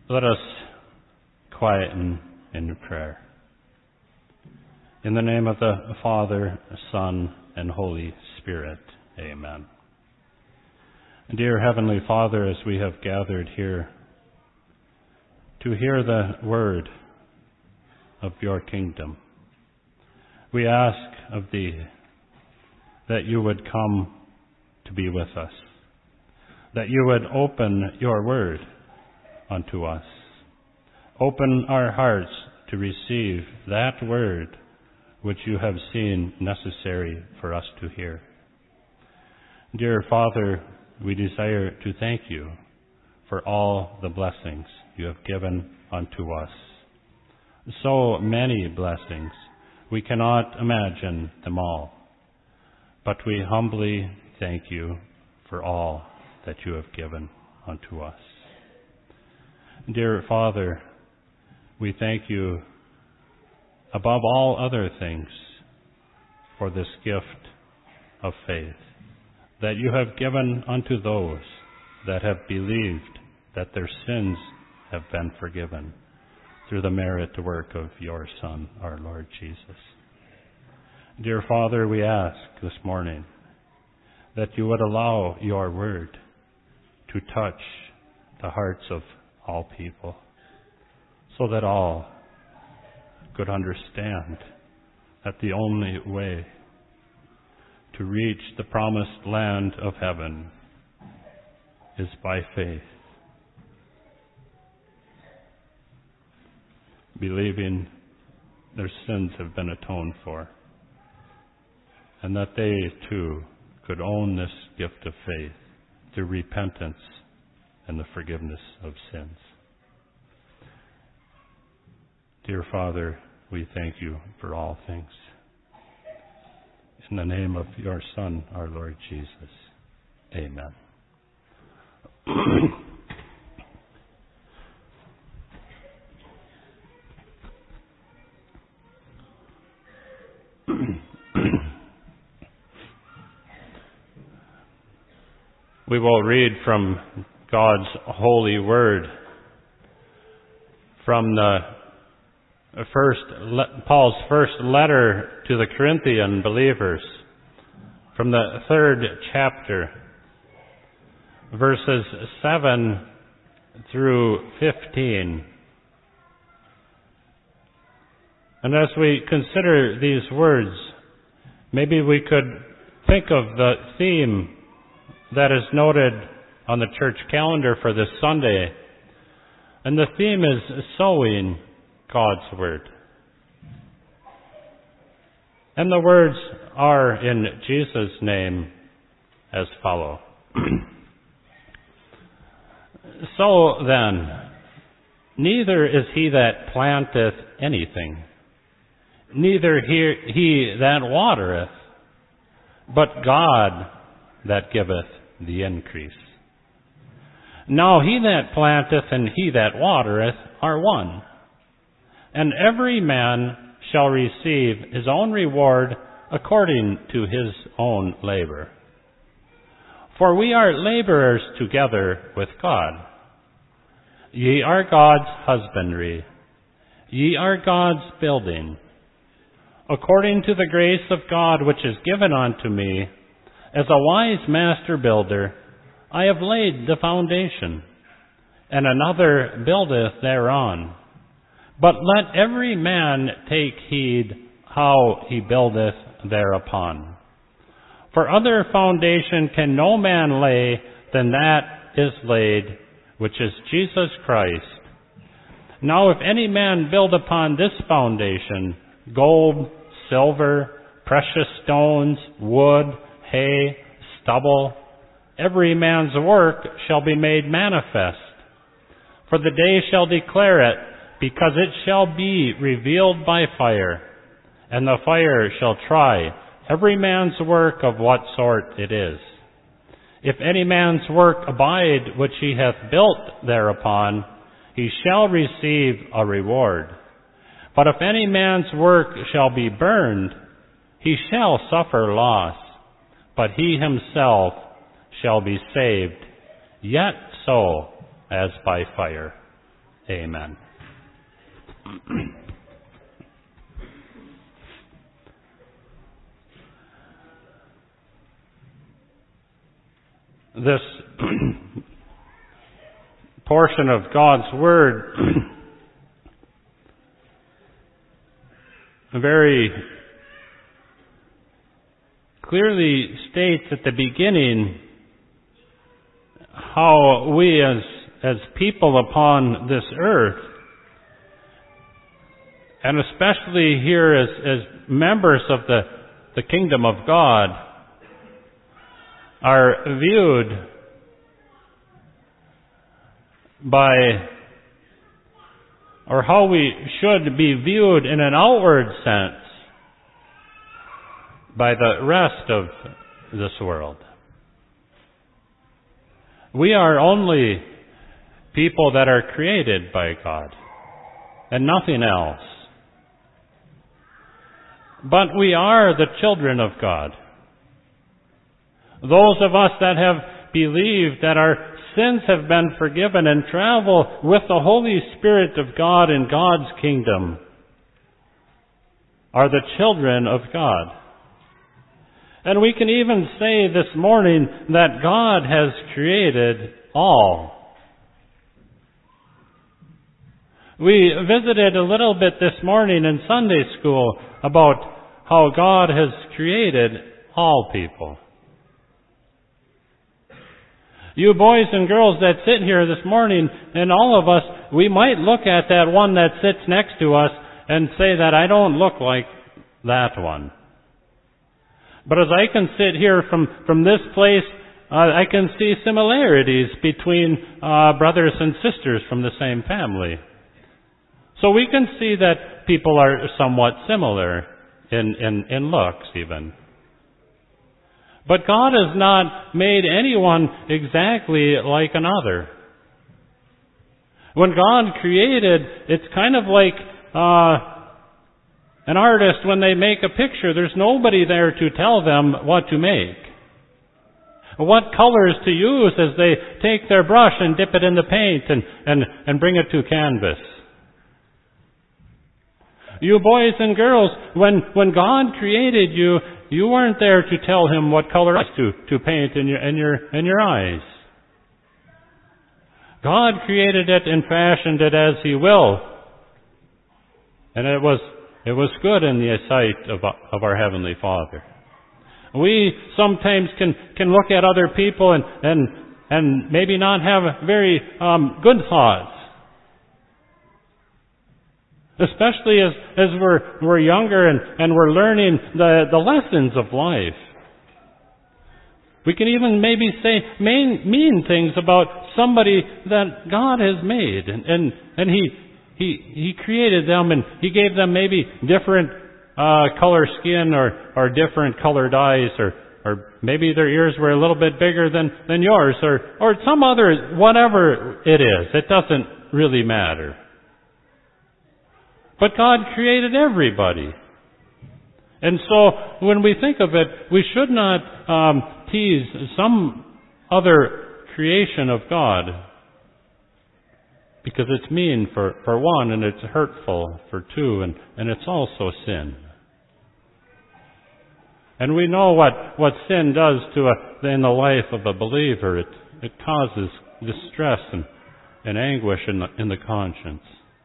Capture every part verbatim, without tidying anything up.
Let us quieten in prayer. In the name of the Father, Son, and Holy Spirit, amen. Dear Heavenly Father, as we have gathered here to hear the word of your kingdom, we ask of thee that you would come to be with us, that you would open your word unto us. Open our hearts to receive that word which you have seen necessary for us to hear. Dear Father, we desire to thank you for all the blessings you have given unto us. So many blessings, we cannot imagine them all, but we humbly thank you for all that you have given unto us. Dear Father, we thank you above all other things for this gift of faith that you have given unto those that have believed that their sins have been forgiven through the merit work of your Son, our Lord Jesus. Dear Father, we ask this morning that you would allow your word to touch the hearts of all people, so that all could understand that the only way to reach the promised land of heaven is by faith, believing their sins have been atoned for, and that they too could own this gift of faith through repentance and the forgiveness of sins. Dear Father, we thank you for all things. In the name of your Son, our Lord Jesus, amen. We will read from God's holy word from the first Paul's first letter to the Corinthian believers, from the third chapter, verses seven through fifteen. And as we consider these words, maybe we could think of the theme that is noted on the church calendar for this Sunday. And the theme is sowing God's word. And the words are in Jesus' name as follow. So then, neither is he that planteth anything, neither he, he that watereth, but God that giveth the increase. Now he that planteth and he that watereth are one, and every man shall receive his own reward according to his own labor. For we are laborers together with God. Ye are God's husbandry, ye are God's building. According to the grace of God which is given unto me, as a wise master builder, I have laid the foundation, and another buildeth thereon. But let every man take heed how he buildeth thereupon. For other foundation can no man lay than that is laid, which is Jesus Christ. Now if any man build upon this foundation, gold, silver, precious stones, wood, hay, stubble, every man's work shall be made manifest. For the day shall declare it, because it shall be revealed by fire, and the fire shall try every man's work of what sort it is. If any man's work abide which he hath built thereupon, he shall receive a reward. But if any man's work shall be burned, he shall suffer loss, but he himself shall be saved, yet so as by fire. Amen. This portion of God's Word very clearly states at the beginning how we as as people upon this earth, and especially here as, as members of the, the kingdom of God, are viewed by, or how we should be viewed in an outward sense by the rest of this world. We are only people that are created by God and nothing else. But we are the children of God. Those of us that have believed that our sins have been forgiven and travel with the Holy Spirit of God in God's kingdom are the children of God. And we can even say this morning that God has created all. We visited a little bit this morning in Sunday school about how God has created all people. You boys and girls that sit here this morning, and all of us, we might look at that one that sits next to us and say that I don't look like that one. But as I can sit here from, from this place, uh, I can see similarities between uh, brothers and sisters from the same family. So we can see that people are somewhat similar in, in, in looks even. But God has not made anyone exactly like another. When God created, it's kind of like uh, an artist when they make a picture. There's nobody there to tell them what to make, what colors to use as they take their brush and dip it in the paint and, and, and bring it to canvas. You boys and girls, when, when God created you, you weren't there to tell Him what color to, to paint in your, in your, in your eyes. God created it and fashioned it as He will. And it was, it was good in the sight of, of our Heavenly Father. We sometimes can, can look at other people and, and, and maybe not have very um, good thoughts. Especially as, as we're, we're younger and, and we're learning the, the lessons of life. We can even maybe say mean, mean things about somebody that God has made. And, and, and he, he, he created them and He gave them maybe different uh, color skin or, or different colored eyes, or, or maybe their ears were a little bit bigger than, than yours, or, or some other, whatever it is. It doesn't really matter. But God created everybody. And so when we think of it, we should not um, tease some other creation of God, because it's mean for, for one, and it's hurtful for two, and, and it's also sin. And we know what, what sin does to a, in the life of a believer. It, it causes distress and, and anguish in the, in the conscience.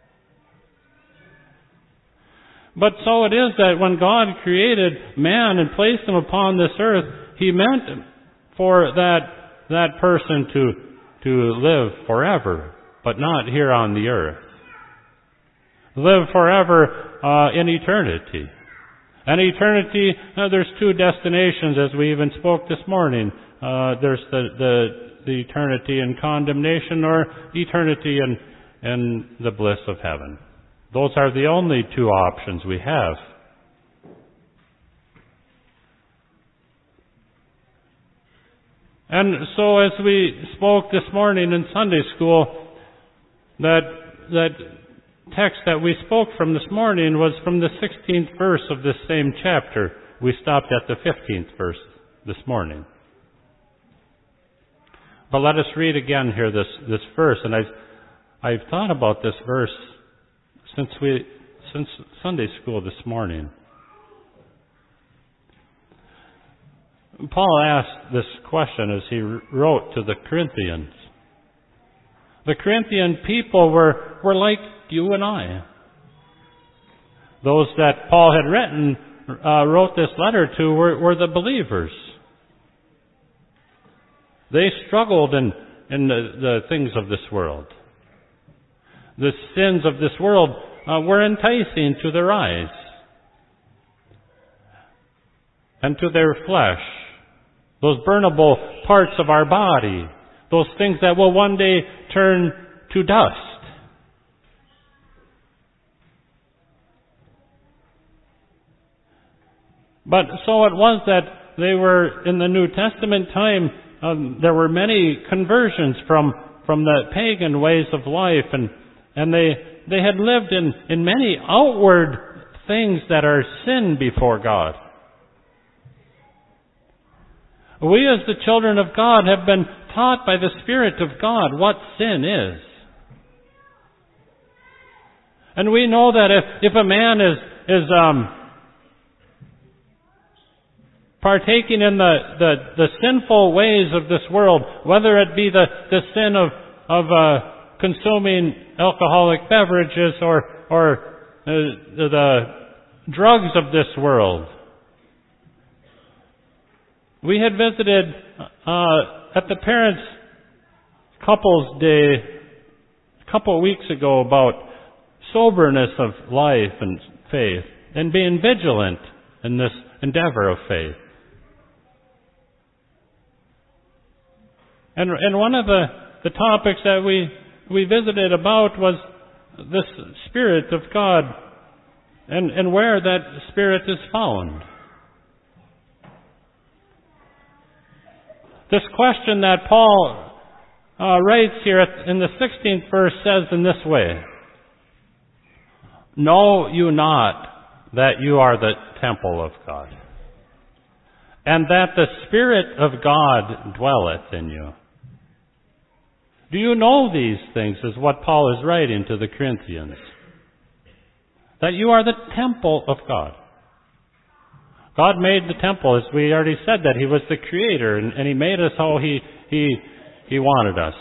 But so it is that when God created man and placed him upon this earth, He meant for that that person to to live forever, but not here on the earth. Live forever uh, in eternity. And eternity, uh, there's two destinations, as we even spoke this morning. Uh, there's the, the the eternity in condemnation, or eternity in in the bliss of heaven. Those are the only two options we have. And so as we spoke this morning in Sunday school, that that text that we spoke from this morning was from the sixteenth verse of this same chapter. We stopped at the fifteenth verse this morning. But let us read again here this, this verse. And I I've thought about this verse since we since Sunday school this morning. Paul asked this question as he wrote to the Corinthians. The Corinthian people were, were like you and I. Those that Paul had written, uh, wrote this letter to were, were the believers. They struggled in, in the, the things of this world. The sins of this world uh, were enticing to their eyes and to their flesh. Those burnable parts of our body, those things that will one day turn to dust. But so it was that they were, in the New Testament time, um, there were many conversions from, from the pagan ways of life, and, and they, they had lived in, in many outward things that are sin before God. We as the children of God have been taught by the Spirit of God what sin is. And we know that if, if a man is, is um, partaking in the, the, the sinful ways of this world, whether it be the, the sin of, of uh, consuming alcoholic beverages or, or uh, the drugs of this world. We had visited uh, at the Parents Couples Day a couple of weeks ago about soberness of life and faith and being vigilant in this endeavor of faith. And, and one of the, the topics that we, we visited about was this Spirit of God and, and where that Spirit is found. This question that Paul uh, writes here in the sixteenth verse says in this way, "Know you not that you are the temple of God, and that the Spirit of God dwelleth in you?" Do you know these things, is what Paul is writing to the Corinthians? That you are the temple of God. God made the temple, as we already said, that He was the Creator, and, and He made us how He He He wanted us.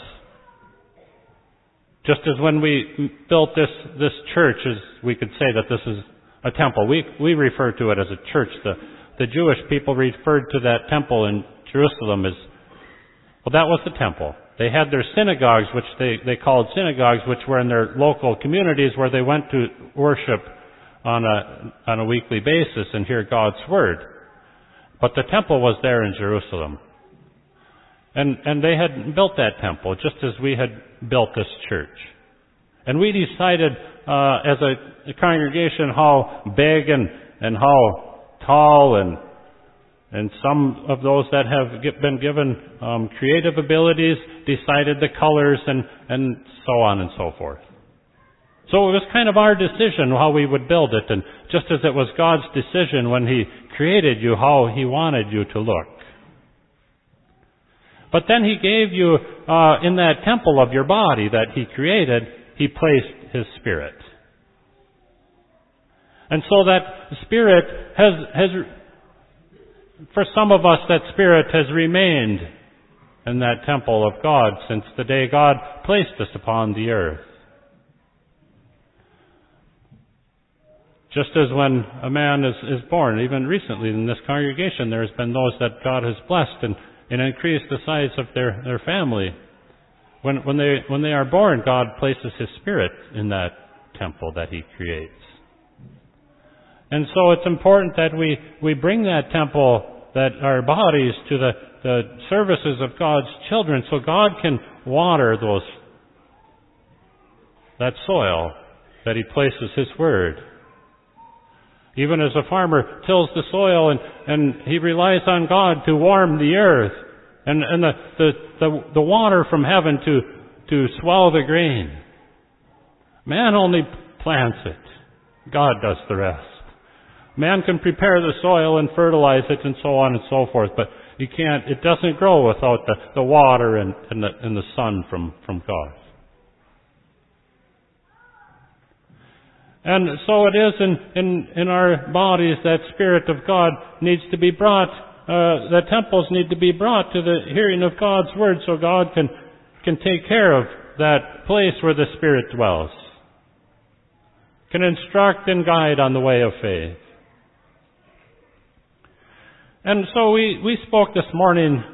Just as when we built this this church, as we could say that this is a temple, we we refer to it as a church. The the Jewish people referred to that temple in Jerusalem as, well, that was the temple. They had their synagogues, which they they called synagogues, which were in their local communities where they went to worship on a on a weekly basis and hear God's Word. But the temple was there in Jerusalem. And and they had built that temple just as we had built this church. And we decided uh, as a, a congregation how big and, and how tall and and some of those that have get, been given um, creative abilities decided the colors and, and so on and so forth. So it was kind of our decision how we would build it, and just as it was God's decision when He created you how He wanted you to look. But then He gave you, uh, in that temple of your body that He created, He placed His Spirit. And so that Spirit has, has, for some of us, that Spirit has remained in that temple of God since the day God placed us upon the earth. Just as when a man is, is born, even recently in this congregation, there has been those that God has blessed and, and increased the size of their, their family. When, when they, when they are born, God places His Spirit in that temple that He creates. And so it's important that we, we bring that temple, that our bodies, to the, the services of God's children so God can water those, that soil that He places His Word. Even as a farmer tills the soil and, and he relies on God to warm the earth and, and the, the, the, the water from heaven to, to swallow the grain. Man only plants it. God does the rest. Man can prepare the soil and fertilize it and so on and so forth, but you can't, it doesn't grow without the, the water and, and, the, and the sun from, from God. And so it is in, in, in our bodies that Spirit of God needs to be brought, uh, the temples need to be brought to the hearing of God's Word so God can, can take care of that place where the Spirit dwells, can instruct and guide on the way of faith. And so we, we spoke this morning,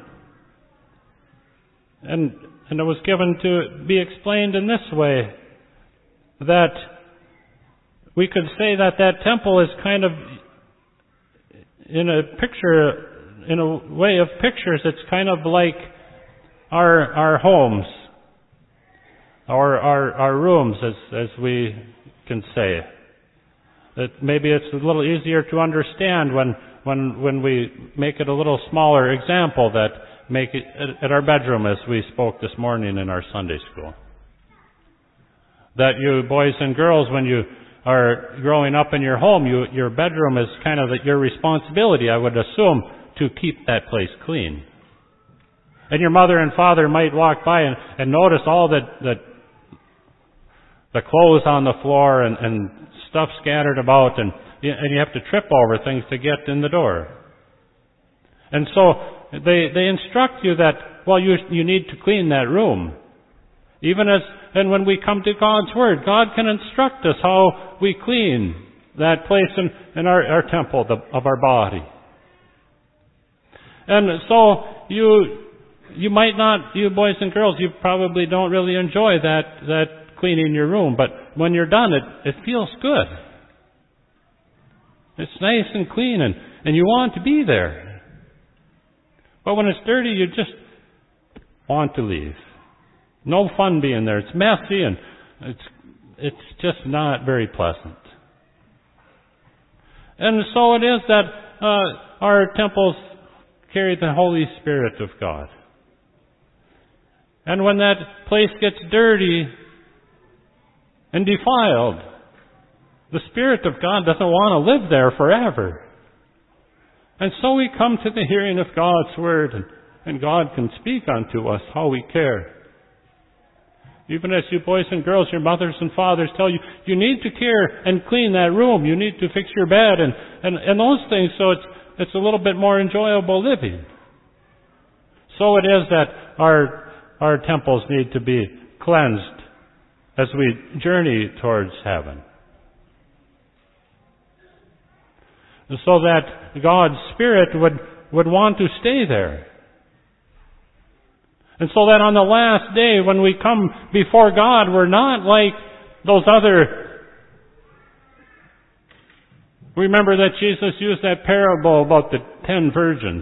and, and it was given to be explained in this way, that we could say that that temple is kind of, in a picture, in a way of pictures, it's kind of like our our homes, our our, our rooms, as as we can say. That maybe it's a little easier to understand when when when we make it a little smaller example that make it at our bedroom, as we spoke this morning in our Sunday school. That you boys and girls, when you are growing up in your home, you, your bedroom is kind of your responsibility, I would assume, to keep that place clean. And your mother and father might walk by and, and notice all the, the, the clothes on the floor and, and stuff scattered about, and, and you have to trip over things to get in the door. And so they, they instruct you that, well, you, you need to clean that room. Even as, and when we come to God's Word, God can instruct us how we clean that place in, in our, our temple the, of our body. And so you, you might not, you boys and girls, you probably don't really enjoy that, that cleaning your room, but when you're done, it, it feels good. It's nice and clean, and, and you want to be there. But when it's dirty, you just want to leave. No fun being there. It's messy, and it's it's just not very pleasant. And so it is that uh, our temples carry the Holy Spirit of God. And when that place gets dirty and defiled, the Spirit of God doesn't want to live there forever. And so we come to the hearing of God's Word, and, and God can speak unto us how we care. Even as you boys and girls, your mothers and fathers tell you, you need to care and clean that room. You need to fix your bed and, and, and those things so it's, it's a little bit more enjoyable living. So it is that our, our temples need to be cleansed as we journey towards heaven. So that God's Spirit would, would want to stay there. And so that on the last day, when we come before God, we're not like those other... Remember that Jesus used that parable about the ten virgins.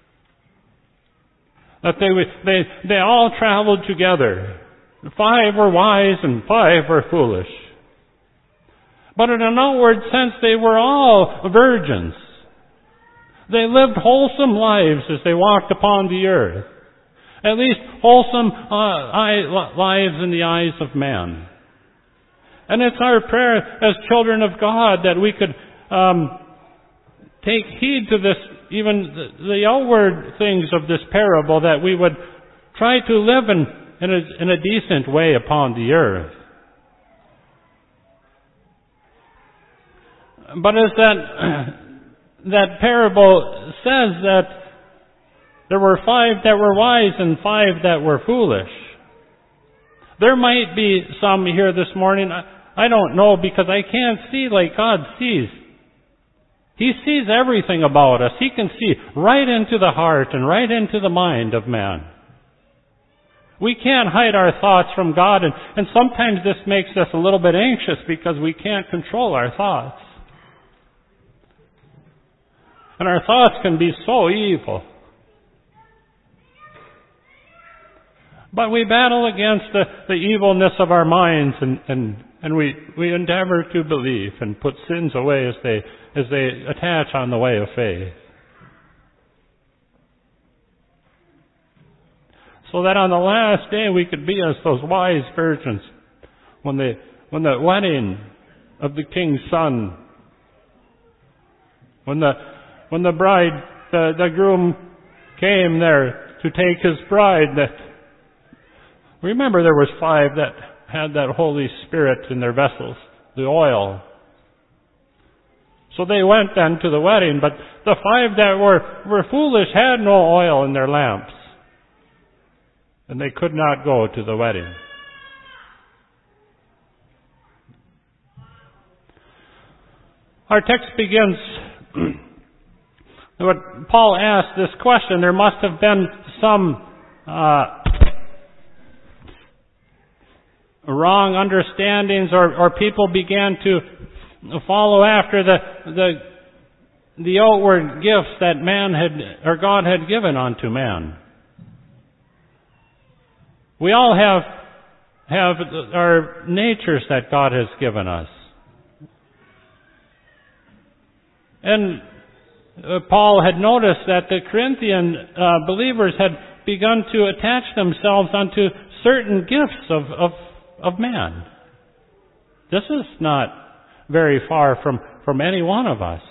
That they they they all traveled together. Five were wise and five were foolish. But in an outward sense, they were all virgins. They lived wholesome lives as they walked upon the earth. At least wholesome uh, lives in the eyes of man. And it's our prayer as children of God that we could um, take heed to this, even the, the outward things of this parable, that we would try to live in, in, a, in a decent way upon the earth. But as that, that parable says that there were five that were wise and five that were foolish. There might be some here this morning, I don't know, because I can't see like God sees. He sees everything about us. He can see right into the heart and right into the mind of man. We can't hide our thoughts from God, and, and sometimes this makes us a little bit anxious because we can't control our thoughts. And our thoughts can be so evil. But we battle against the, the evilness of our minds, and, and, and we, we endeavor to believe and put sins away as they, as they attach on the way of faith. So that on the last day we could be as those wise virgins when the, when the wedding of the king's son, when the, when the bride, the, the groom came there to take his bride, that remember, there was five that had that Holy Spirit in their vessels, the oil, So they went then to the wedding, but the five that were, were foolish had no oil in their lamps, and they could not go to the wedding. Our text begins, what Paul asked this question, there must have been some uh, wrong understandings, or, or people began to follow after the, the, the outward gifts that man had, or God had given unto man. We all have, have our natures that God has given us. And uh, Paul had noticed that the Corinthian uh, believers had begun to attach themselves unto certain gifts of, of, of man. This is not very far from, from any one of us.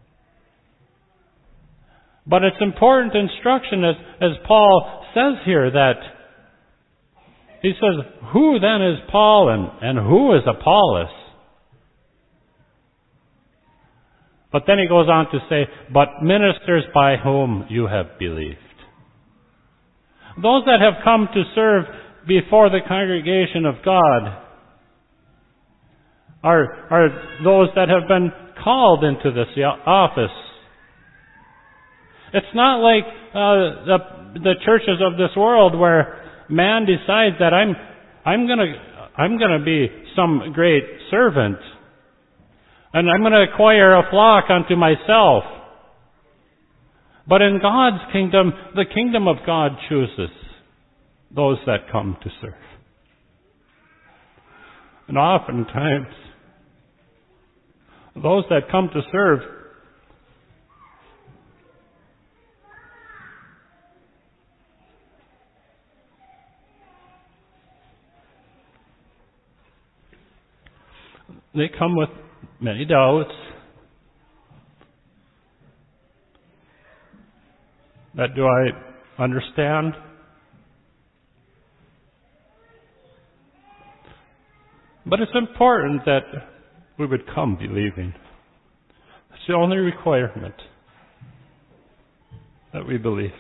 But it's important instruction, as, as Paul says here, that he says, who then is Paul and, and who is Apollos? But then he goes on to say, but ministers by whom you have believed. Those that have come to serve before the congregation of God are, are those that have been called into this office. It's not like uh, the, the churches of this world where man decides that I'm, I'm gonna, I'm gonna be some great servant, and I'm going to acquire a flock unto myself. But in God's kingdom, the kingdom of God chooses those that come to serve. And oftentimes, those that come to serve they come with many doubts. That do I understand? But it's important that we would come believing. It's the only requirement, that we believe.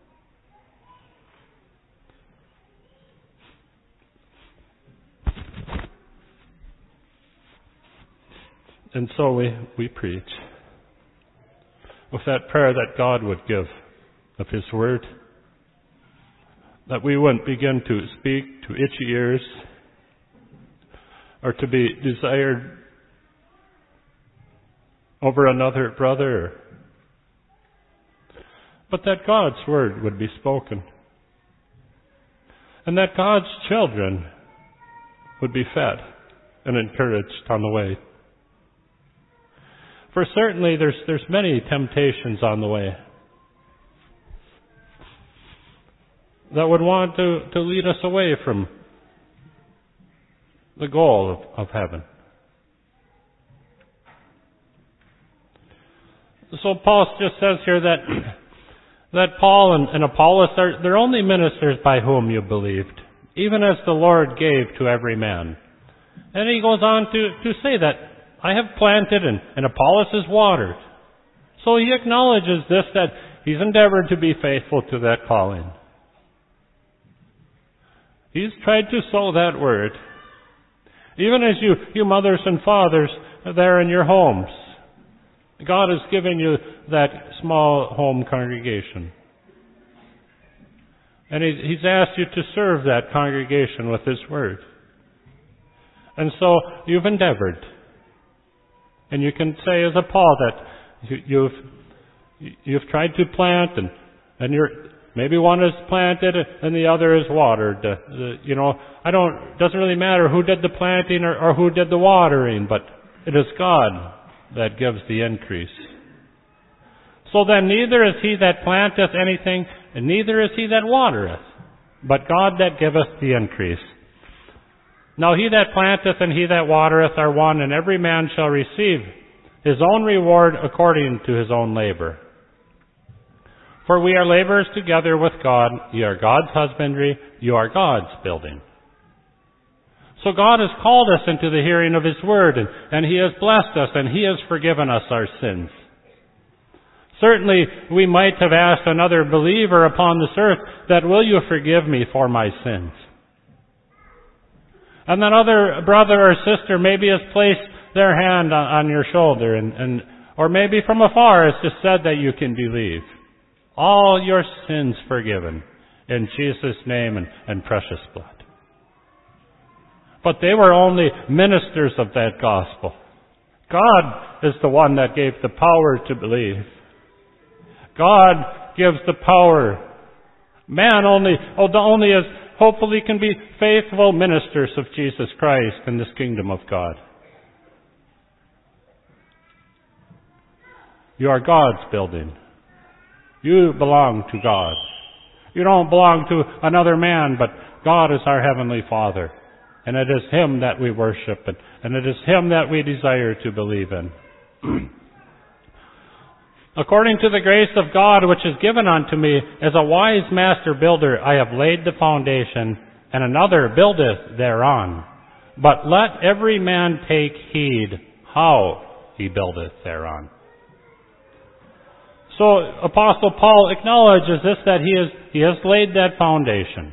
And so we, we preach with that prayer that God would give of His Word, that we wouldn't begin to speak to itchy ears or to be desired over another brother, but that God's Word would be spoken, and that God's children would be fed and encouraged on the way. For certainly there's there's many temptations on the way that would want to, to lead us away from the goal of, of heaven. So Paul just says here that that Paul and, and Apollos are they're only ministers by whom you believed, even as the Lord gave to every man. And he goes on to, to say that I have planted and, and Apollos has watered. So he acknowledges this, that he's endeavored to be faithful to that calling. He's tried to sow that word. Even as you, you mothers and fathers are there in your homes, God has given you that small home congregation. And he, He's asked you to serve that congregation with His word. And so you've endeavored. And you can say as a Paul that you, you've you've tried to plant, and and you're maybe one is planted and the other is watered. Uh, the, you know, I don't. Doesn't really matter who did the planting or, or who did the watering, but it is God that gives the increase. So then, neither is he that planteth anything, and neither is he that watereth, but God that giveth the increase. Now he that planteth and he that watereth are one, and every man shall receive his own reward according to his own labor. For we are laborers together with God. Ye are God's husbandry, you are God's building. So God has called us into the hearing of His Word, and, and He has blessed us, and He has forgiven us our sins. Certainly, we might have asked another believer upon this earth that, will you forgive me for my sins? And that other brother or sister maybe has placed their hand on, on your shoulder, and, and or maybe from afar has just said that you can believe. All your sins forgiven in Jesus' name and, and precious blood. But they were only ministers of that gospel. God is the one that gave the power to believe. God gives the power. Man only, only is, hopefully can be faithful ministers of Jesus Christ in this kingdom of God. You are God's building. You belong to God. You don't belong to another man, but God is our Heavenly Father. And it is Him that we worship, and, and it is Him that we desire to believe in. According to the grace of God which is given unto me, as a wise master builder, I have laid the foundation, and another buildeth thereon. But let every man take heed how he buildeth thereon. So Apostle Paul acknowledges this, that he, is, he has laid that foundation.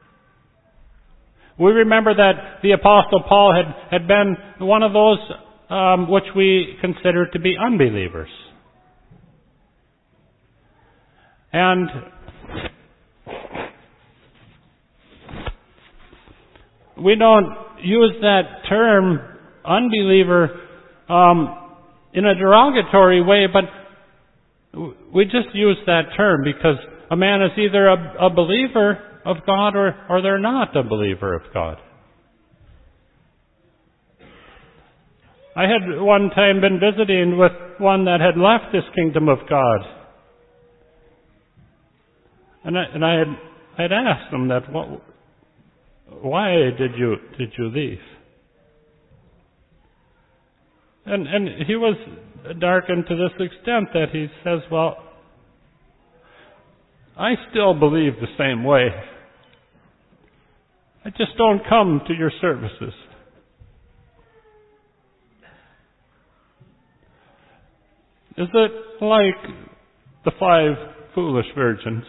We remember that the Apostle Paul had, had been one of those um, which we consider to be unbelievers. And we don't use that term, unbeliever, um, in a derogatory way, but we just use that term because a man is either a, a believer of God or, or they're not a believer of God. I had one time been visiting with one that had left this kingdom of God. And I, and I had I had asked him that, what, why did you did you leave? And and he was darkened to this extent that he says, well, I still believe the same way. I just don't come to your services. Is it like the five foolish virgins?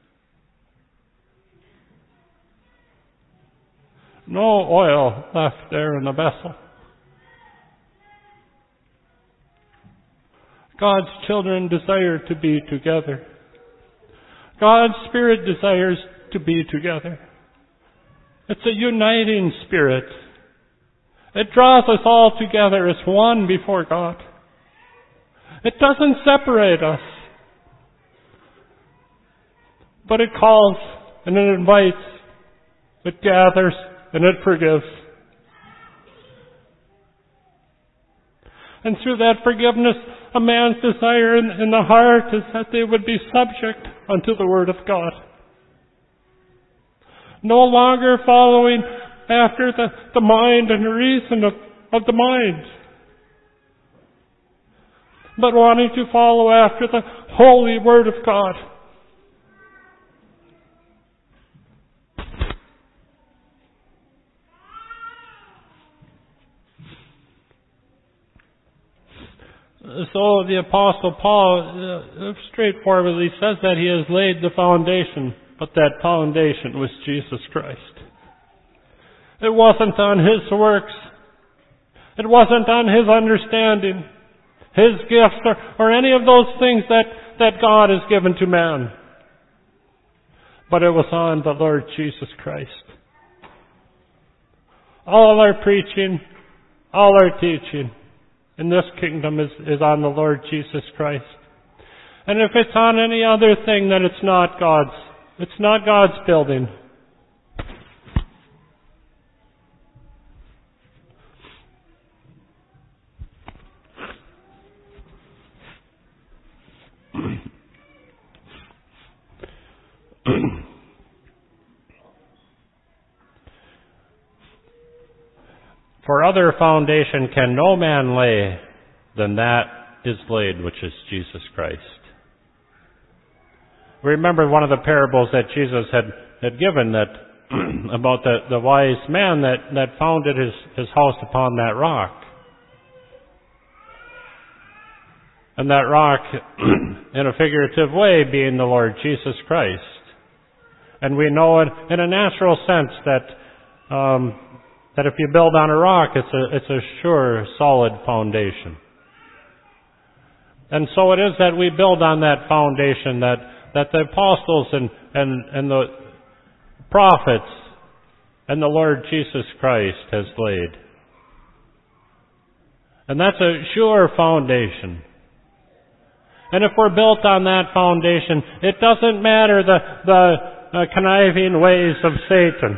No oil left there in the vessel. God's children desire to be together. God's Spirit desires to be together. It's a uniting Spirit. It draws us all together as one before God. It doesn't separate us, but it calls and it invites, it gathers and it forgives. And through that forgiveness, a man's desire in, in the heart is that they would be subject unto the Word of God. No longer following after the, the mind and the reason of, of the mind, but wanting to follow after the holy Word of God. So the Apostle Paul uh, straightforwardly says that he has laid the foundation, but that foundation was Jesus Christ. It wasn't on his works. It wasn't on his understanding, his gifts, or, or any of those things that, that God has given to man. But it was on the Lord Jesus Christ. All our preaching, all our teaching in this kingdom is, is on the Lord Jesus Christ. And if it's on any other thing, then it's not God's. It's not God's building. For other foundation can no man lay than that is laid, which is Jesus Christ. Remember one of the parables that Jesus had, had given, that about the, the wise man that, that founded his, his house upon that rock. And that rock, in a figurative way, being the Lord Jesus Christ. And we know it in a natural sense that um, that if you build on a rock, it's a it's a sure, solid foundation. And so it is that we build on that foundation that, that the apostles and, and, and the prophets and the Lord Jesus Christ has laid. And that's a sure foundation. And if we're built on that foundation, it doesn't matter the, the uh, conniving ways of Satan.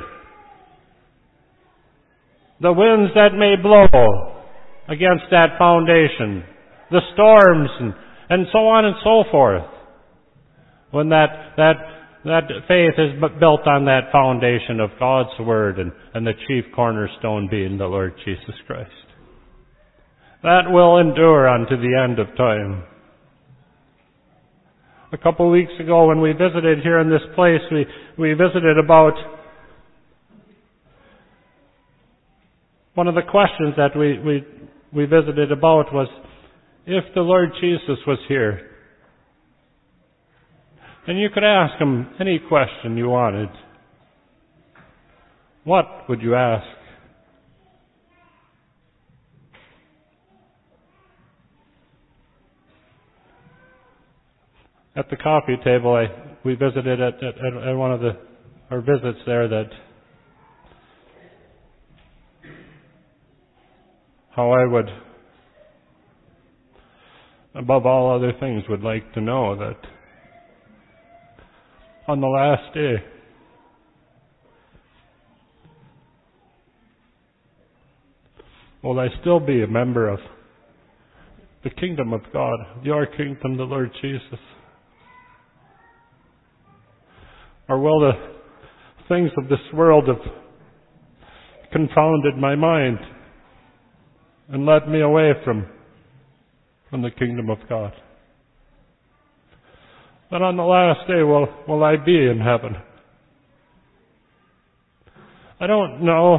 The winds that may blow against that foundation. The storms and, and so on and so forth. When that, that, that faith is built on that foundation of God's Word and, and the chief cornerstone being the Lord Jesus Christ. That will endure unto the end of time. A couple of weeks ago when we visited here in this place, we, we visited about one of the questions that we, we, we visited about was, if the Lord Jesus was here, and you could ask Him any question you wanted, what would you ask? At the coffee table, I, we visited at, at, at one of the our visits there that how I would, above all other things, would like to know that on the last day, will I still be a member of the kingdom of God, your kingdom, the Lord Jesus? Or will the things of this world have confounded my mind and led me away from, from the kingdom of God? But on the last day, will, will I be in heaven? I don't know.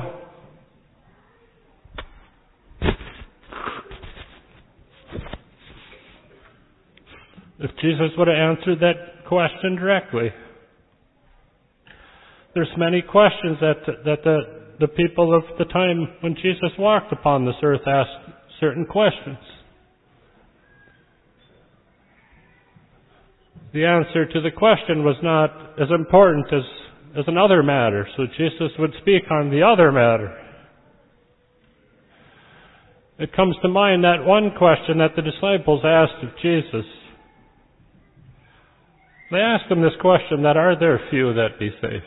If Jesus would have answered that question directly. There's many questions that that the, the people of the time when Jesus walked upon this earth asked certain questions. The answer to the question was not as important as, as another matter, so Jesus would speak on the other matter. It comes to mind that one question that the disciples asked of Jesus. They asked him this question, that are there few that be saved?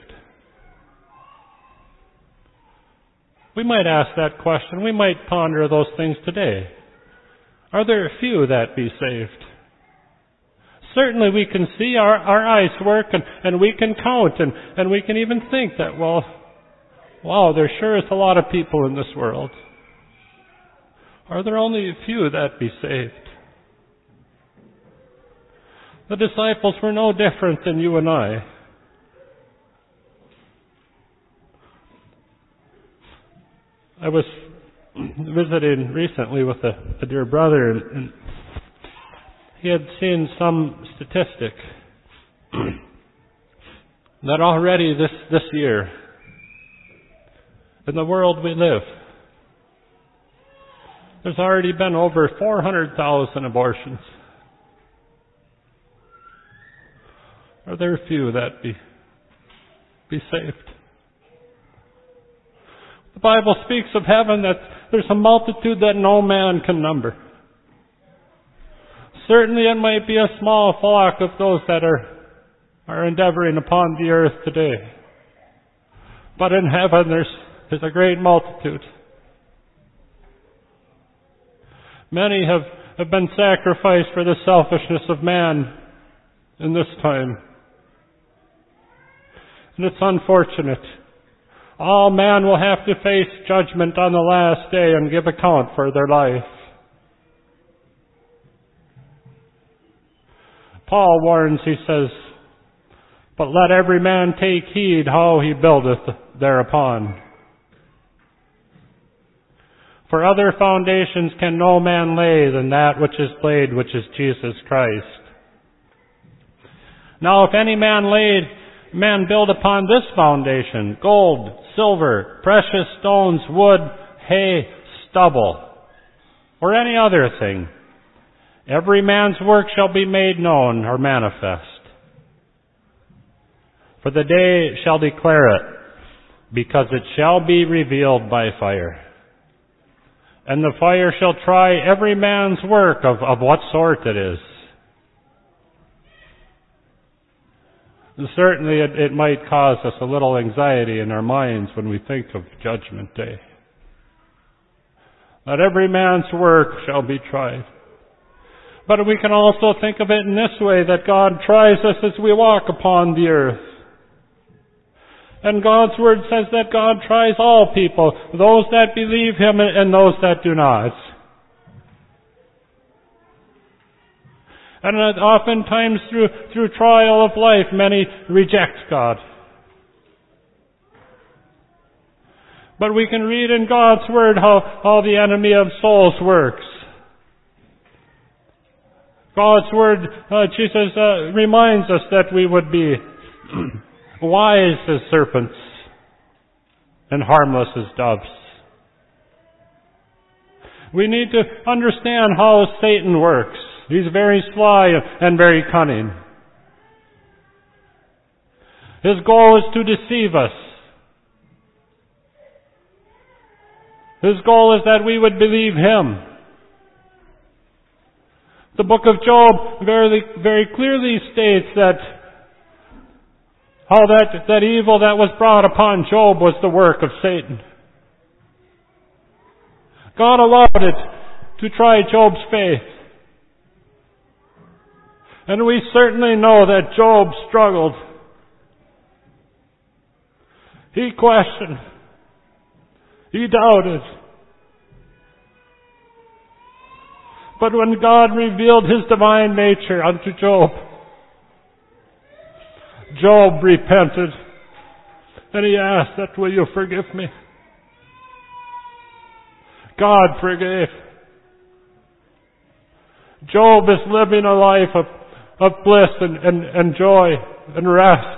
We might ask that question. We might ponder those things today. Are there few that be saved? Certainly we can see our, our eyes work and, and we can count and, and we can even think that, well, wow, there sure is a lot of people in this world. Are there only a few that be saved? The disciples were no different than you and I. I was visiting recently with a, a dear brother, and, and he had seen some statistic that already this, this year, in the world we live, there's already been over four hundred thousand abortions. Are there few that be, be saved? The Bible speaks of heaven that there's a multitude that no man can number. Certainly it might be a small flock of those that are, are endeavoring upon the earth today. But in heaven there's, there's a great multitude. Many have, have been sacrificed for the selfishness of man in this time. And it's unfortunate. All man will have to face judgment on the last day and give account for their life. Paul warns, he says, but let every man take heed how he buildeth thereupon. For other foundations can no man lay than that which is laid, which is Jesus Christ. Now if any man laid, man build upon this foundation, gold, silver, precious stones, wood, hay, stubble, or any other thing, every man's work shall be made known or manifest. For the day shall declare it, because it shall be revealed by fire. And the fire shall try every man's work of, of what sort it is. And certainly it, it might cause us a little anxiety in our minds when we think of Judgment Day. That every man's work shall be tried. But we can also think of it in this way, that God tries us as we walk upon the earth. And God's Word says that God tries all people, those that believe Him and those that do not. And oftentimes through, through trial of life, many reject God. But we can read in God's Word how, how the enemy of souls works. God's Word, uh, Jesus uh, reminds us that we would be wise as serpents and harmless as doves. We need to understand how Satan works. He's very sly and very cunning. His goal is to deceive us. His goal is that we would believe him. The book of Job very, very clearly states that how that, that evil that was brought upon Job was the work of Satan. God allowed it to try Job's faith. And we certainly know that Job struggled. He questioned. He doubted. But when God revealed His divine nature unto Job, Job repented, and he asked that, will you forgive me? God forgave. Job is living a life of, of bliss and, and, and joy and rest.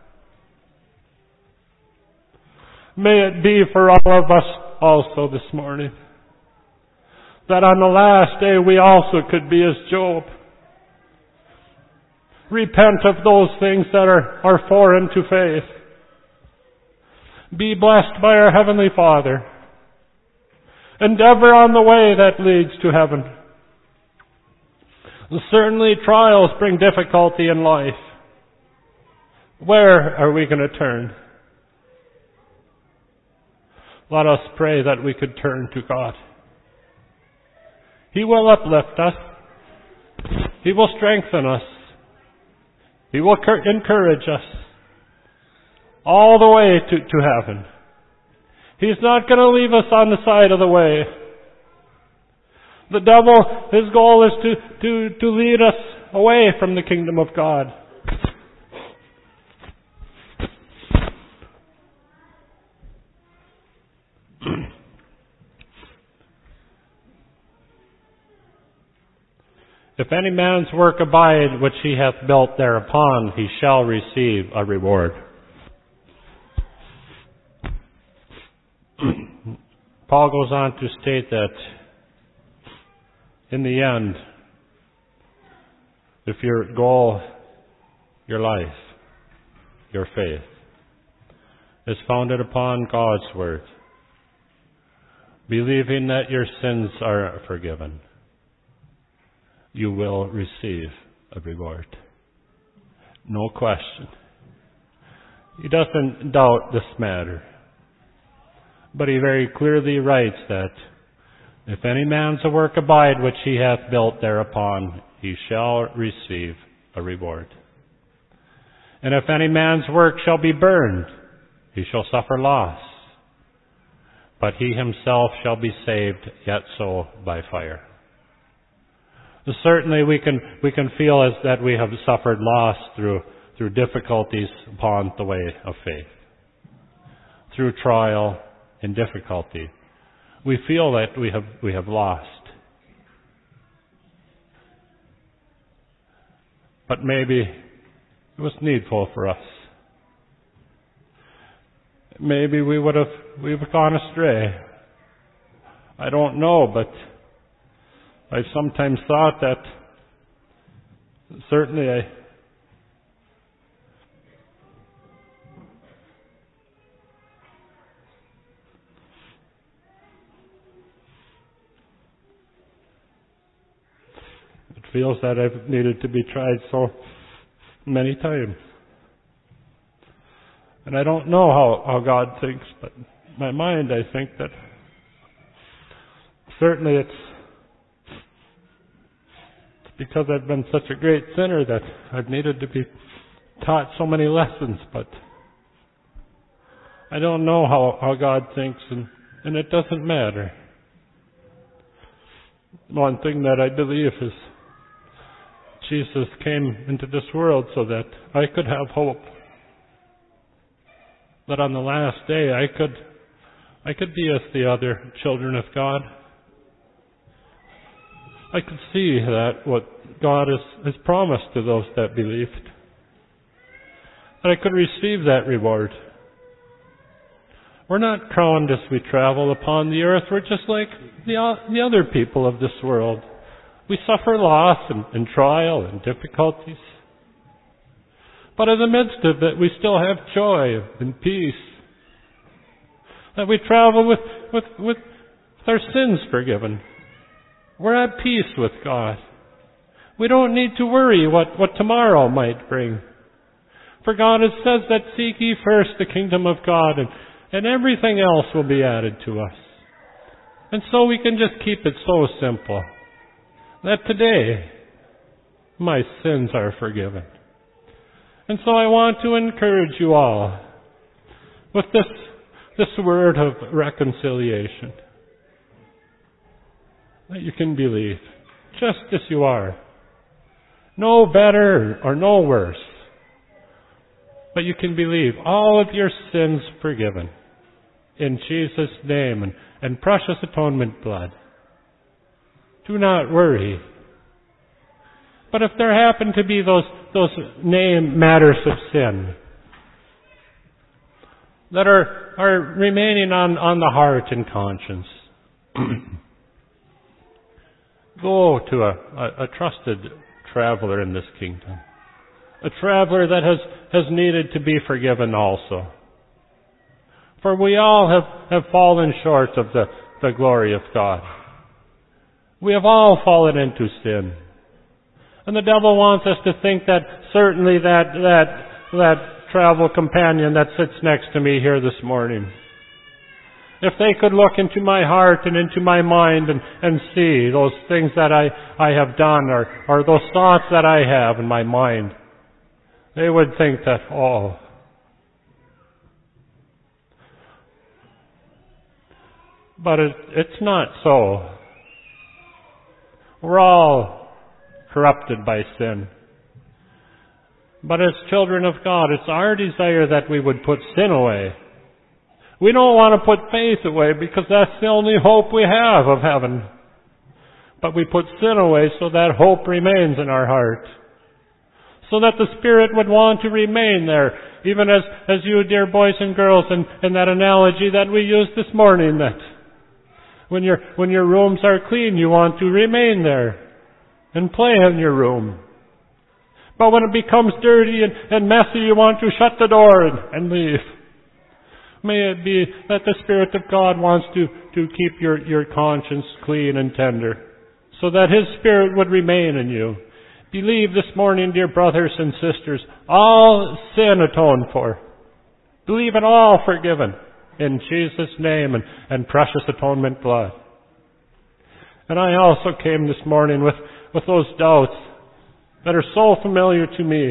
May it be for all of us also this morning, that on the last day we also could be as Job. Repent of those things that are, are foreign to faith. Be blessed by our Heavenly Father. Endeavor on the way that leads to heaven. Certainly trials bring difficulty in life. Where are we going to turn? Let us pray that we could turn to God. He will uplift us. He will strengthen us. He will encourage us all the way to, to heaven. He's not going to leave us on the side of the way. The devil, his goal is to, to, to lead us away from the kingdom of God. If any man's work abide which he hath built thereupon, he shall receive a reward. Paul goes on to state that in the end, if your goal, your life, your faith is founded upon God's Word, believing that your sins are forgiven, you will receive a reward. No question. He doesn't doubt this matter. But he very clearly writes that if any man's work abide which he hath built thereupon, he shall receive a reward. And if any man's work shall be burned, he shall suffer loss. But he himself shall be saved, yet so by fire. Certainly we can we can feel as that we have suffered loss through through difficulties upon the way of faith. through trial and difficulty, we feel that we have we have lost. But maybe it was needful for us. Maybe we would have we've gone astray. I don't know, but I've sometimes thought that certainly I it feels that I've needed to be tried so many times. And I don't know how, how God thinks, but in my mind I think that certainly it's, it's because I've been such a great sinner that I've needed to be taught so many lessons, but I don't know how, how God thinks, and, and it doesn't matter. One thing that I believe is Jesus came into this world so that I could have hope. That on the last day I could I could be as the other children of God. I could see that what God has, has promised to those that believed. That I could receive that reward. We're not crowned as we travel upon the earth. We're just like the, the other people of this world. We suffer loss and, and trial and difficulties. But in the midst of it, we still have joy and peace. That we travel with, with, with our sins forgiven. We're at peace with God. We don't need to worry what, what tomorrow might bring. For God has said that seek ye first the kingdom of God, and, and everything else will be added to us. And so we can just keep it so simple. That today, my sins are forgiven. And so I want to encourage you all with this, this word of reconciliation. That you can believe, just as you are. No better or no worse. But you can believe all of your sins forgiven. In Jesus' name and, and precious atonement blood. Do not worry. But if there happen to be those those name matters of sin that are are remaining on, on the heart and conscience, go to a, a, a trusted traveler in this kingdom. A traveler that has, has needed to be forgiven also. For we all have, have fallen short of the, the glory of God. We have all fallen into sin. And the devil wants us to think that certainly that, that, that travel companion that sits next to me here this morning, if they could look into my heart and into my mind and, and see those things that I, I have done or, or those thoughts that I have in my mind, they would think that, oh, but it, it's not so. We're all corrupted by sin. But as children of God, it's our desire that we would put sin away. We don't want to put faith away because that's the only hope we have of heaven. But we put sin away so that hope remains in our heart. So that the Spirit would want to remain there. Even as, as you dear boys and girls in, in that analogy that we used this morning, that when your, when your rooms are clean, you want to remain there and play in your room. But when it becomes dirty and, and messy, you want to shut the door and, and leave. May it be that the Spirit of God wants to, to keep your, your conscience clean and tender, so that His Spirit would remain in you. Believe this morning, dear brothers and sisters, all sin atoned for. Believe it all forgiven in Jesus' name and, and precious atonement blood. And I also came this morning with, with those doubts that are so familiar to me.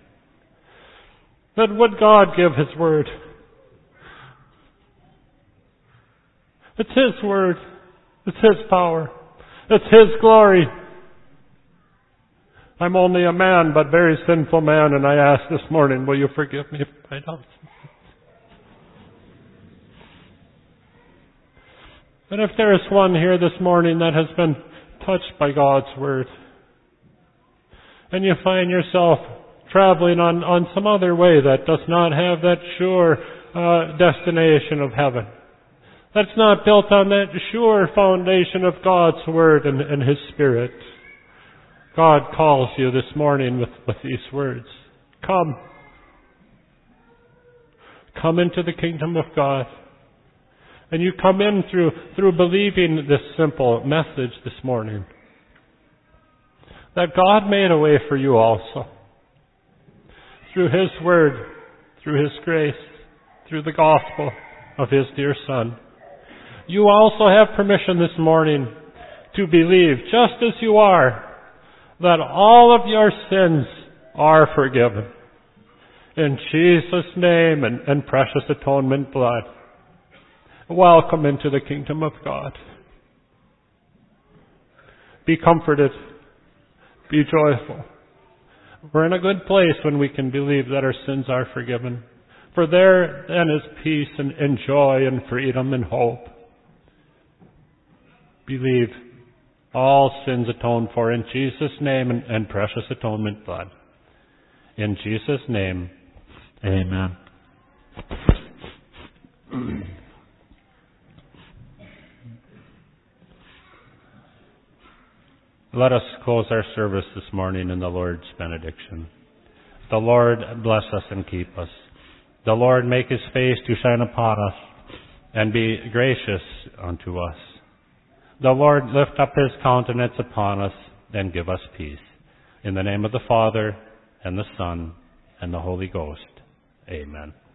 That would God give His word? It's His word. It's His power. It's His glory. I'm only a man, but very sinful man, and I ask this morning, will you forgive me if I don't? And if there is one here this morning that has been touched by God's Word, and you find yourself traveling on, on some other way that does not have that sure uh, destination of heaven, that's not built on that sure foundation of God's Word and, and His Spirit, God calls you this morning with, with these words. Come. Come into the kingdom of God. And you come in through, through believing this simple message this morning. That God made a way for you also. Through His Word, through His grace, through the gospel of His dear Son. You also have permission this morning to believe, just as you are, that all of your sins are forgiven. In Jesus' name and, and precious atonement blood. Welcome into the kingdom of God. Be comforted. Be joyful. We're in a good place when we can believe that our sins are forgiven. For there then is peace and, and joy and freedom and hope. Believe. All sins atoned for in Jesus' name and, and precious atonement blood. In Jesus' name, amen. Let us close our service this morning in the Lord's benediction. The Lord bless us and keep us. The Lord make His face to shine upon us and be gracious unto us. The Lord lift up His countenance upon us and give us peace. In the name of the Father, and the Son, and the Holy Ghost. Amen.